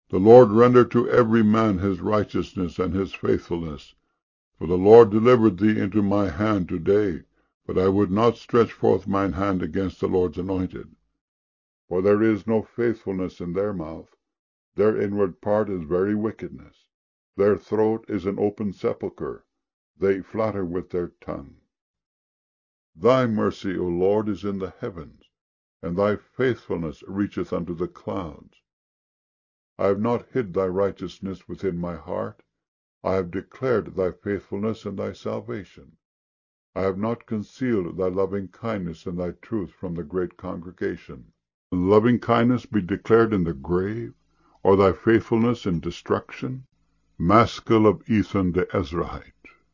The Lord render to every man his righteousness and his faithfulness. For the Lord delivered thee into my hand today, but I would not stretch forth mine hand against the Lord's anointed. For there is no faithfulness in their mouth. Their inward part is very wickedness. Their throat is an open sepulchre. They flatter with their tongue. Thy mercy, O Lord, is in the heavens, and thy faithfulness reacheth unto the clouds. I have not hid thy righteousness within my heart. I have declared thy faithfulness and thy salvation. I have not concealed thy loving kindness and thy truth from the great congregation. Loving kindness be declared in the grave, or thy faithfulness in destruction? Maskil of Ethan the Ezrahite.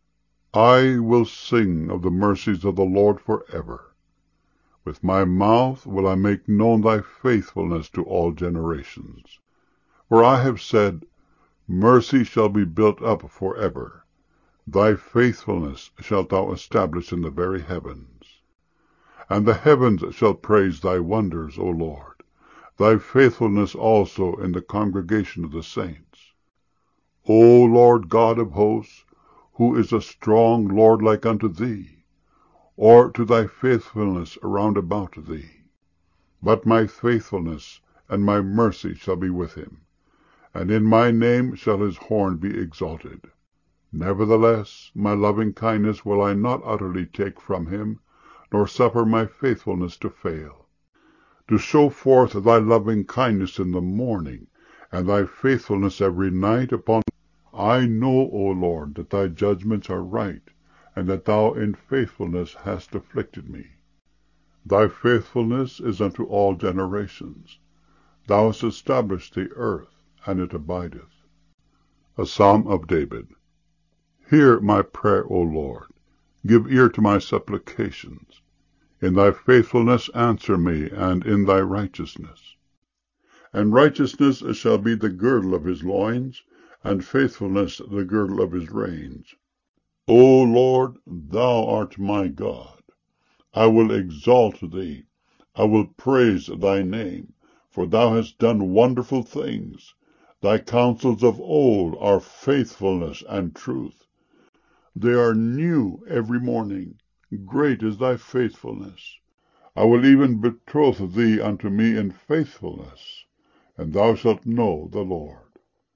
I will sing of the mercies of the Lord forever. With my mouth will I make known thy faithfulness to all generations. For I have said, Mercy shall be built up forever. Thy faithfulness shalt thou establish in the very heavens. And the heavens shall praise thy wonders, O Lord, thy faithfulness also in the congregation of the saints. O Lord God of hosts, who is a strong Lord like unto thee, or to thy faithfulness round about thee? But my faithfulness and my mercy shall be with him, and in my name shall his horn be exalted. Nevertheless, my loving kindness will I not utterly take from him, nor suffer my faithfulness to fail. To show forth thy loving kindness in the morning, and thy faithfulness every night upon. I know, O Lord, that thy judgments are right, and that thou in faithfulness hast afflicted me. Thy faithfulness is unto all generations. Thou hast established the earth, and it abideth. A Psalm of David. Hear my prayer, O Lord. Give ear to my supplications. In thy faithfulness answer me, and in thy righteousness. And righteousness shall be the girdle of his loins, and faithfulness the girdle of his reins. O Lord, thou art my God. I will exalt thee. I will praise thy name, for thou hast done wonderful things. Thy counsels of old are faithfulness and truth. They are new every morning. Great is thy faithfulness. I will even betroth thee unto me in faithfulness, and thou shalt know the Lord.